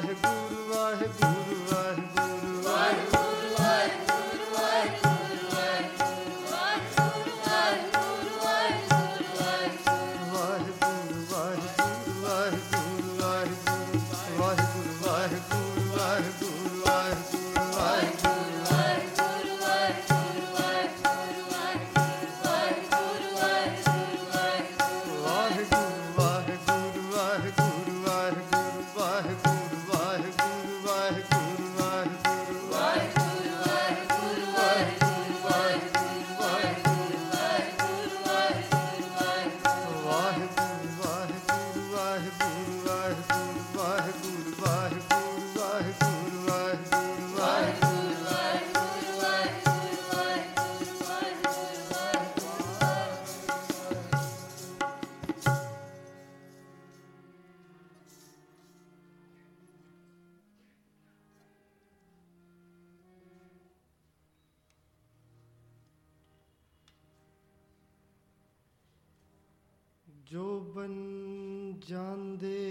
जो बन जांदे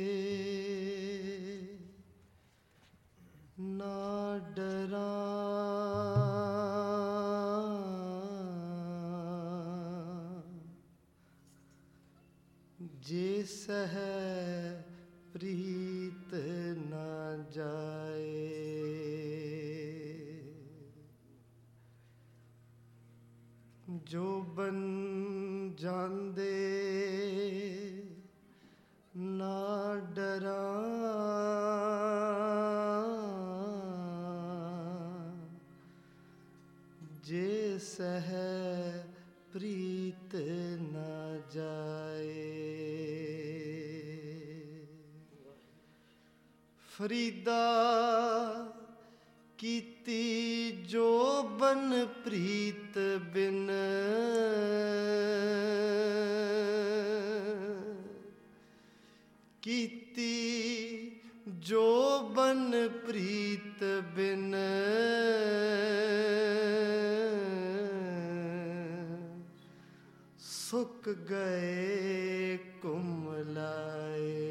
ना डरा जे सह प्रीत ना जाए। जो बन जांदे ना डरा जे सह प्रीत ना जाए। फरीदा कीती जो बन प्रीत बिन कीती जो बन प्रीत बिन सुक गए कुमलाए।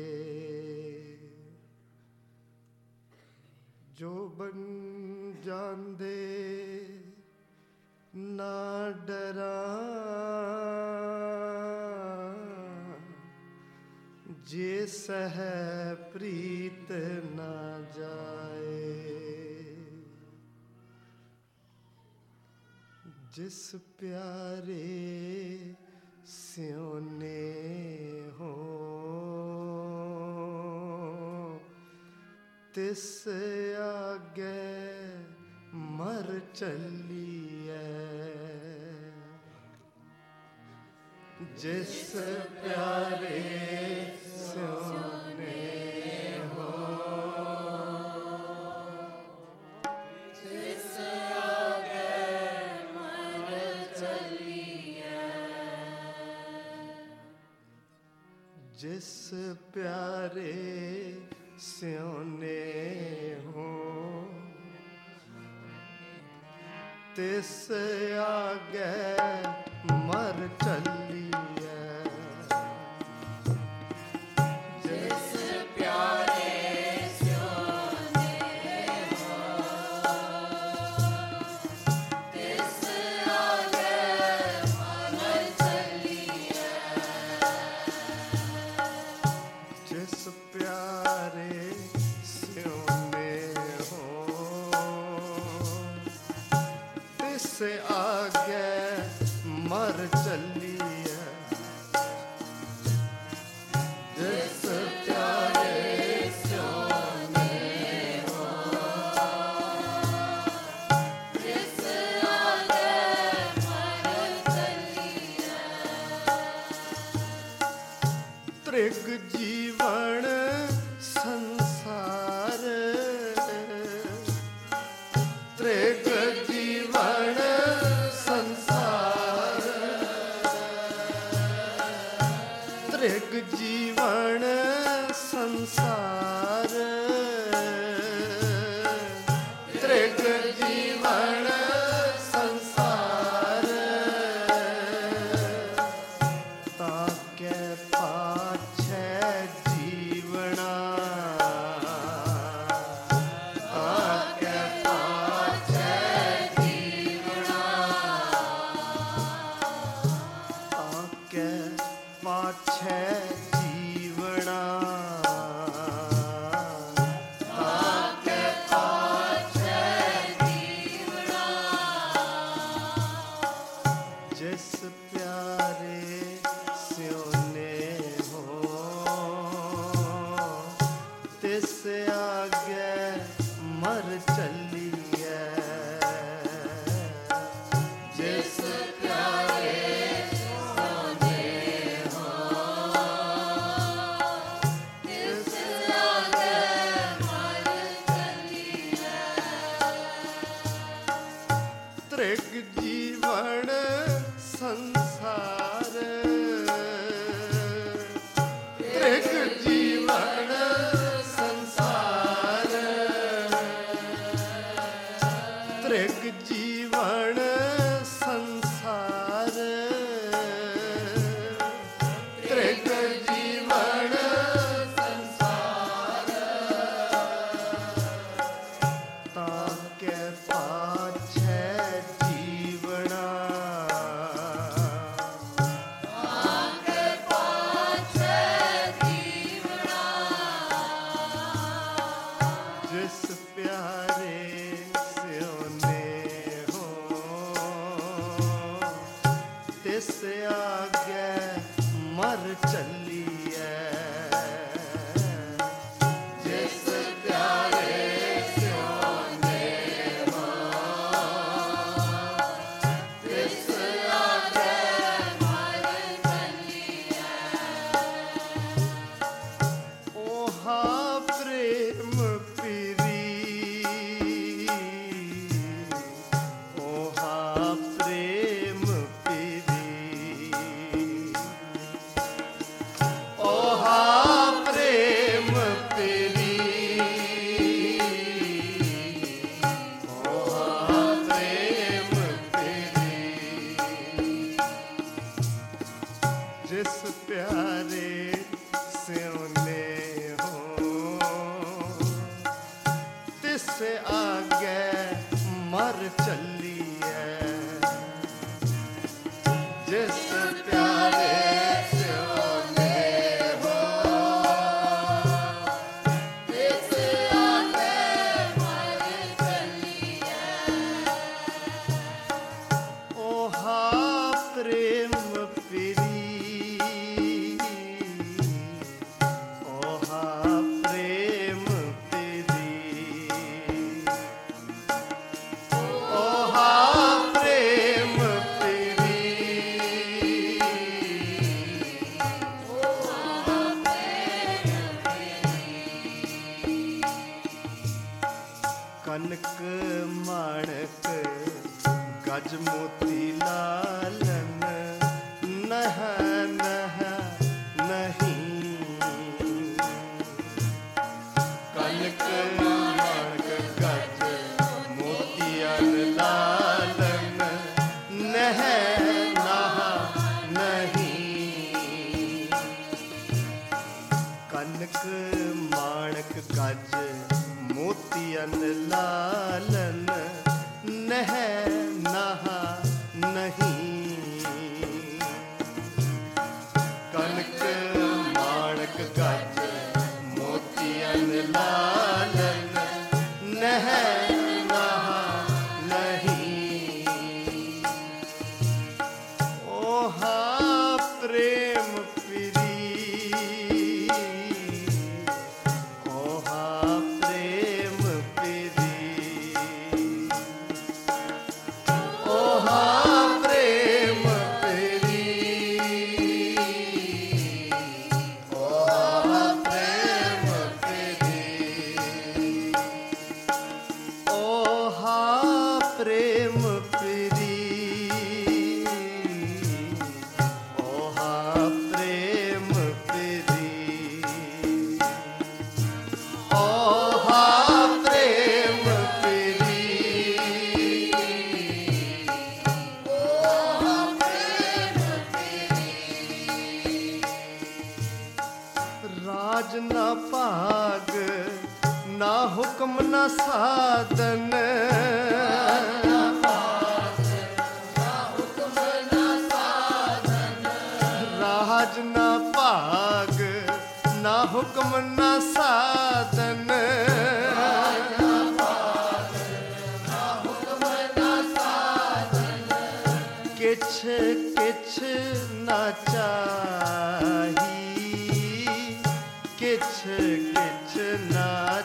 जो बन जांदे ना डरा जे सह प्रीत ना जाए। जिस प्यारे स्योने हो तिस आगे मर चलिए। जिस प्यारे स्योने हो तिस आगे मर चलिए। जिस प्यारे स्योने हो तिस आगे मर चलिए। जिस प्यारे स्योने हो तिस आगे मर चलिए। जिस प्यारे स्योने हो तिस आगे मर चलिए। जिस प्यारे स्योने हो तिस आगे मर चलिए। त्रिग जीवन संसार त्रिग जीवन संसार त्रिग जीवन संसार त्रिग जीवन संसार ताके पाछे जीवन ओहा प्रेम पीरी, ओहा प्रेम पीरी, ओहा प्रेम पीरी, ओहा प्रेम पीरी। जिस प्यारे स्योने हो तिस आगे मर चलिए, जिस प्यारे स्योने हो तिस आगे मर चलिए। ओहा प्रेम पीरी, ओहा प्रेम पीरी, ओहा प्रेम पीरी, ओहा प्रेम पीरी। कनक माणक गज मोती लालन, नह नह नहीं। कनक माणक गज मोतियन लालन, नह नह नहीं। कनक माणक गज मोतियन लालन, नह नह नहीं। कनक माणक गज मोतियन लालन, नह नह नहीं। ओहा प्रेम पीरी, ओहा प्रेम पीरी, ओहा प्रेम पीरी, ओहा प्रेम पीरी, ओहा प्रेम पीरी, ओहा प्रेम पीरी, ओहा प्रेम पीरी, ओहा प्रेम पीरी। राज ना भाग ना हुक्म ना साधन, राज ना भाग ना हुक्म ना साधन, किछ किछ ना चाही, किछ किछ ना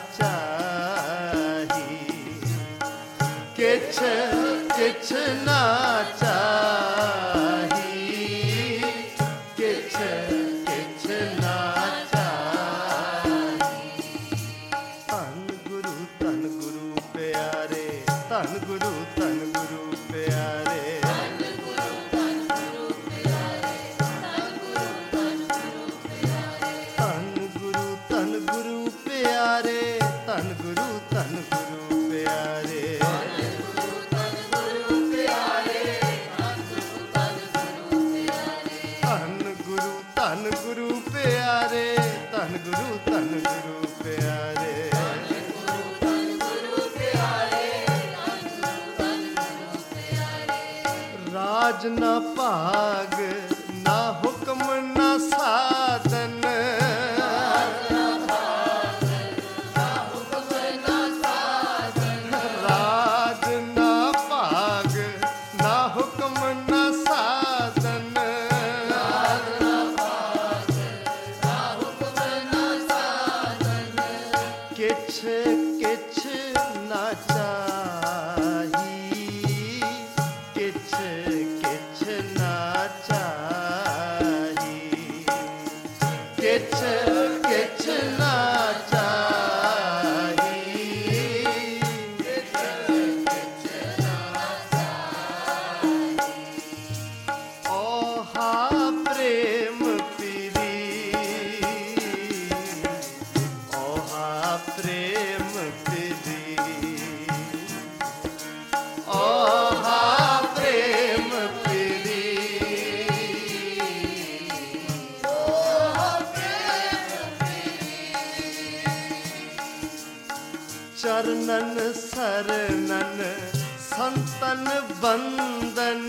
चाही, किछ किछ ना चाही, किछ किछ ना चाही। धन गुरु प्यारे, धन गुरु प्यारे, धन गुरु प्यारे, धन गुरु प्यारे, धन गुरु प्यारे, धन गुरु प्यारे। राज ना भाग ना हुक्म ना साधन, राज ना भाग ना हुक्म ना साधन, किछ किछ ना चाही, किछ किछ ना चाही, किछ किछ ना चरणन शरणन संतन बंदन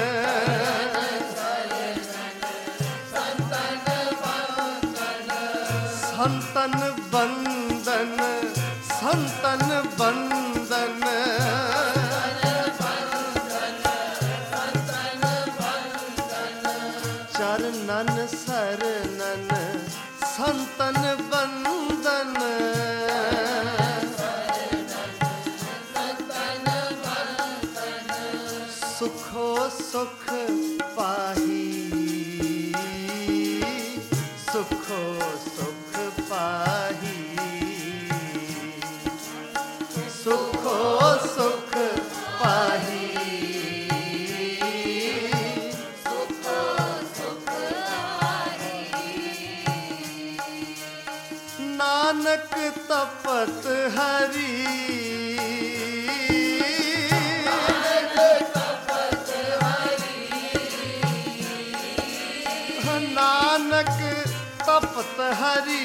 संतन बंदन संतन बंदन चरणन शरणन संतन बंदन सुखो सुख पाही सुखो सुख पाही सुखो सुख पाही सुखो सुख पाही नानक तपत हरि नानक तपत हरि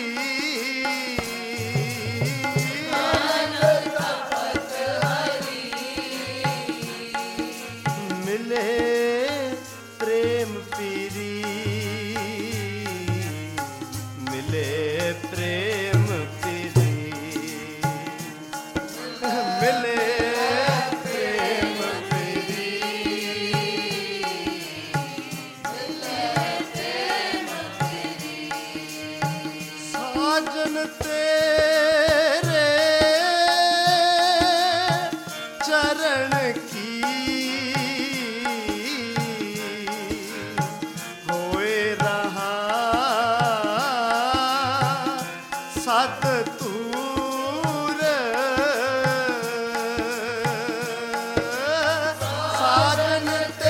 मिले प्रेम पीरी मिले प्रेम पीरी मिले प्रेम पीरी साजन तेरे चरण की होए रहा सत तूर साजन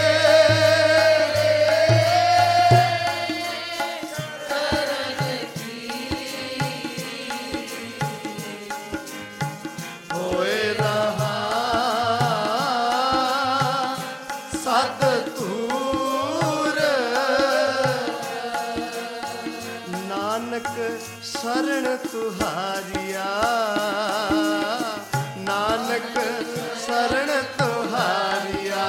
होए रहा सत तूर नानक शरण तुहारिया नानक शरण तुहारिया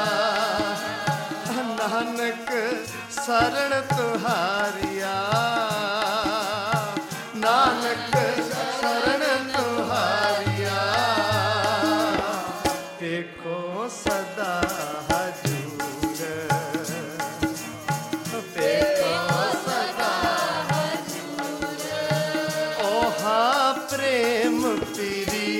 नानक शरण तुहारिया नानक शरण तुहारिया देखो सदा हजूर देखो सदा हजूर ओहा प्रेम पीरी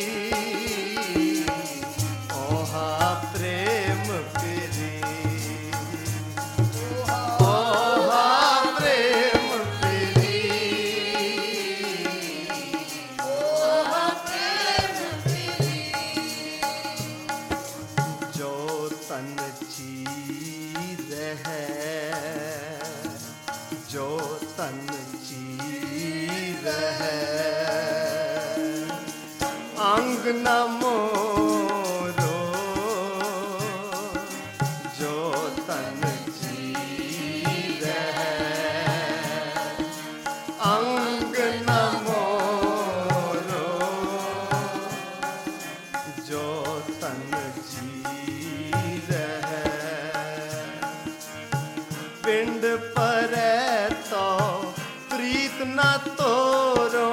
ओहा प्रेम पीरी ओहा प्रेम पीरी ओहा प्रेम जो तन चीर है जो तन चीर है अंग न मोरो जो तन चीर है अंग न मोरो जो तन चीर है पिंड परै तो प्रीत न तोरो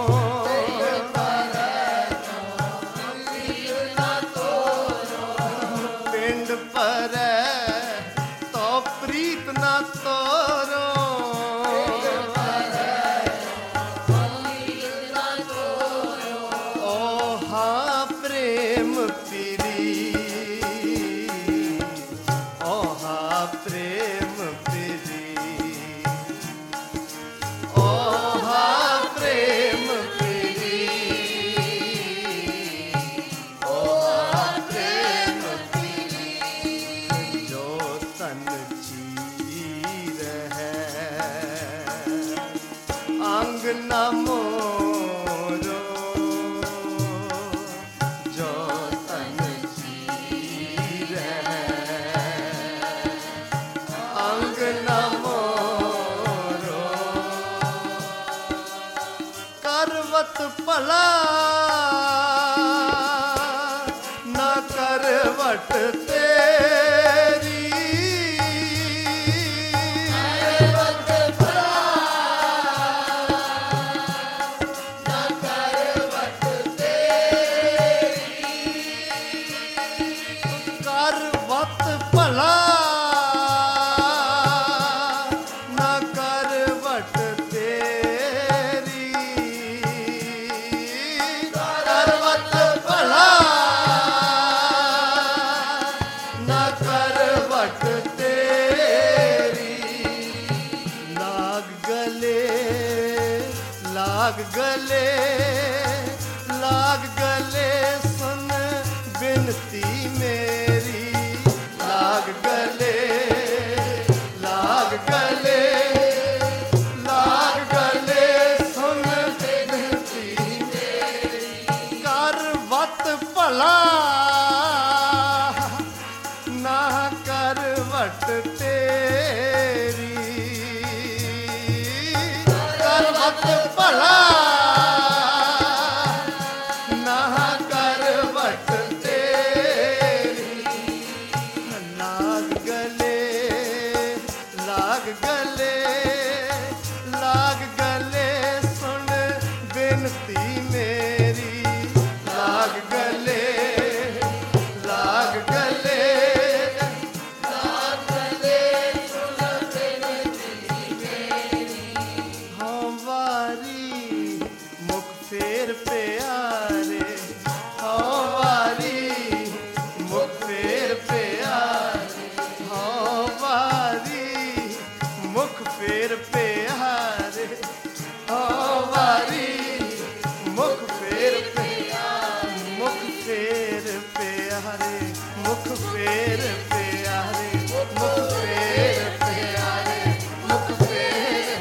पिंड परै तो प्रीत न तोरो ओहा प्रेम पीरी ओहा प्रेम पीरी ओहा प्रेम पीरी ओहा प्रेम पीरी जो तन चीर है अंग न मोरो जो तन चीर है अंग न मोरो करवत भला ना करवट तेरी करवत भला ना करवट तेरी करवत भला ना करवट तेरी लाग गले लाग गले लाग गले सुन बिनती मेरी लाग गले लाग गले लाग गले सुन बिनती मेरी करवत भला ना करवट तेरी करवत भला ना करवट तेरी लाग गले लाग गले लाग गले सुन बिनती मेरी लाग गले लाग गले लाग गले सुन बिनती मेरी हाँ वारी मुख फेर प्यारे हाँ वारी मुख फेर प्यारे हाँ वारी मुख फेर प्यारे हाँ वारी मुख फेर प्यारे मुख फेर प्यारे मुख फेर प्यारे मुख फेर प्यारे मुख फेर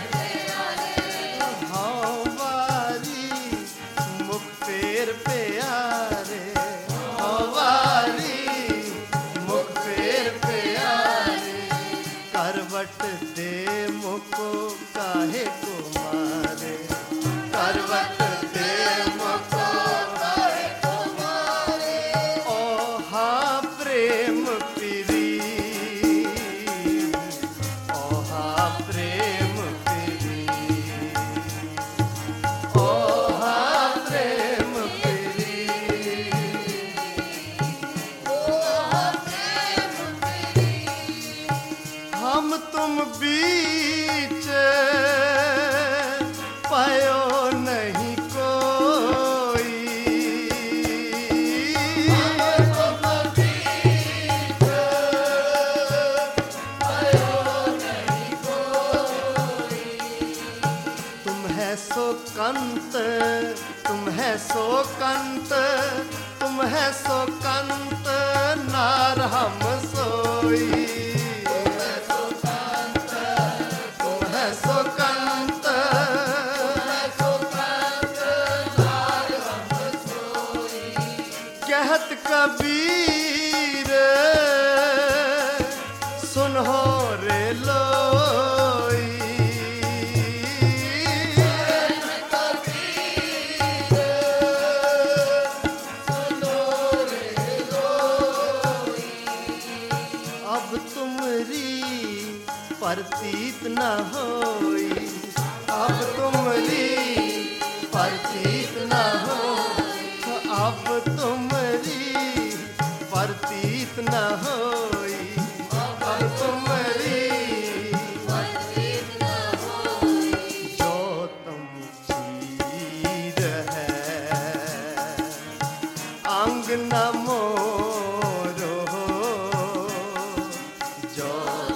हाँ वारी मुख फेर प्यारे हाँ वारी मुख फेर प्यारे करवट दे मुको काहे को मारे करवट दे मुको काहे को मारे ओ हाँ प्रेम पीरी ओ हाँ प्रेम पीरी ओ हाँ प्रेम पीरी हम तुम बीच पायो नहीं कोई तुम है सो कंत तुम है सो कंत तुम है सो कंत नार हम सोई तुम है सो कंत कहत कबीर सुनो रे लोई अब तुमरी प्रतीत न होई अब तुमरी प्रतीत न हो अब तुमरी प्रतीत न होई अब तुमरी जो तुम चीर है अंग न मोरो जो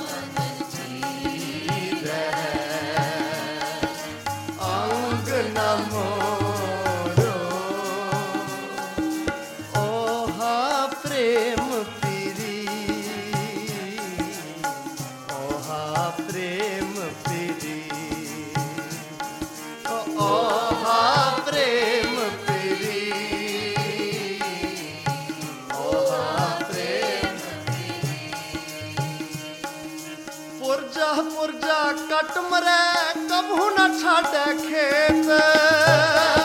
चीर है अंग न मोरो ओ हा प्रेम पीरी ओ हा प्रेम पीरी ओ हा प्रेम पीरी ओ हा प्रेम पुरजा पुरजा कट मरे कबहू न छाड़े खेत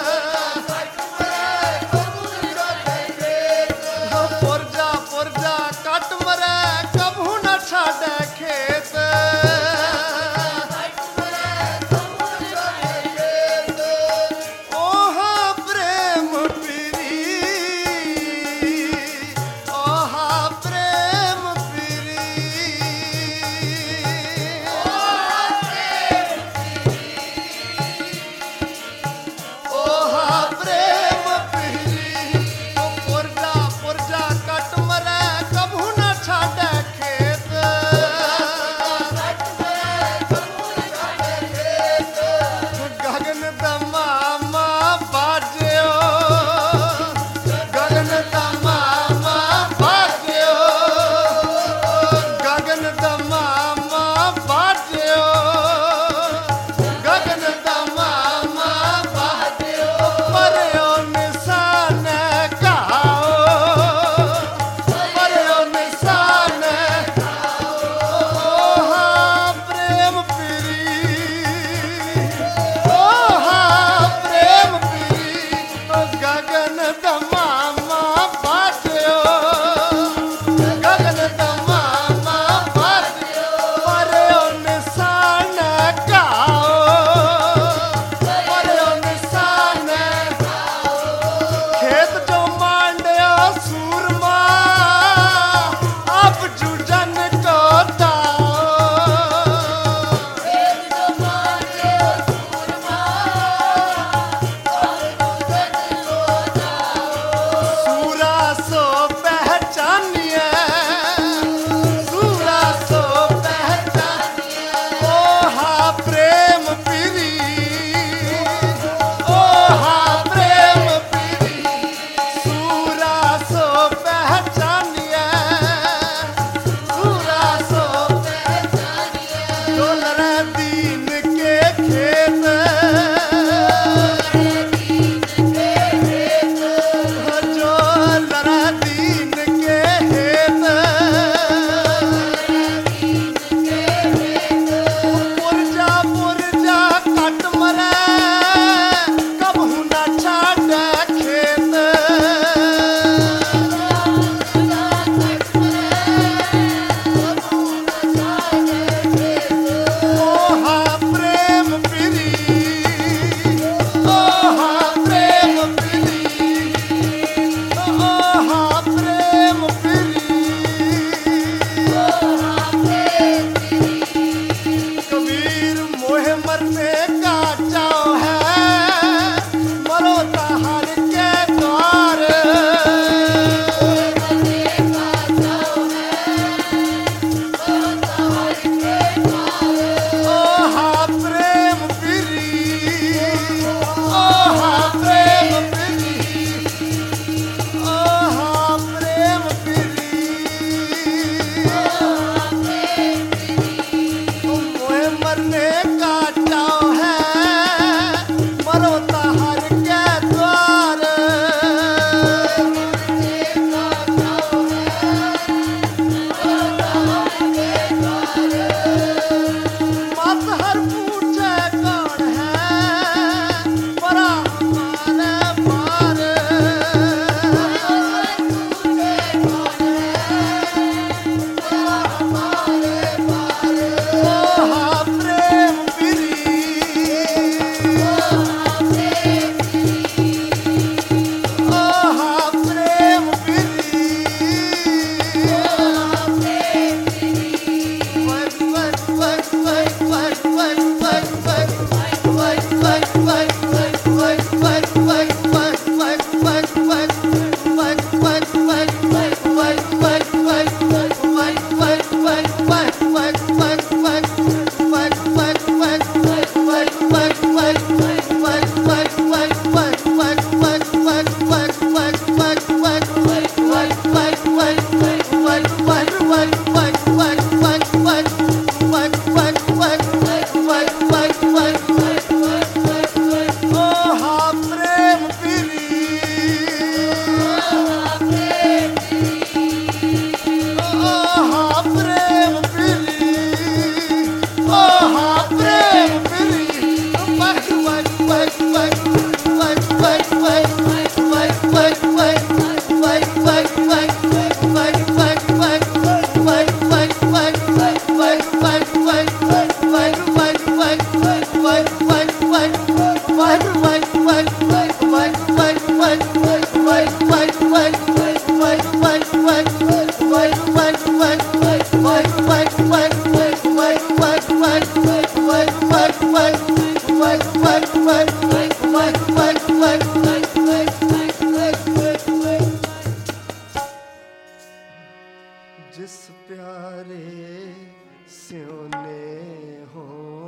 जिस प्यारे स्योने हो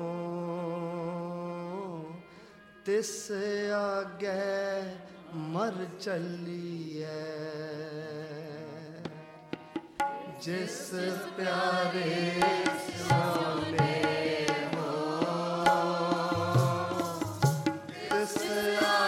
तिस आगे मर चलिए जिस प्यारे स्योने हो तिस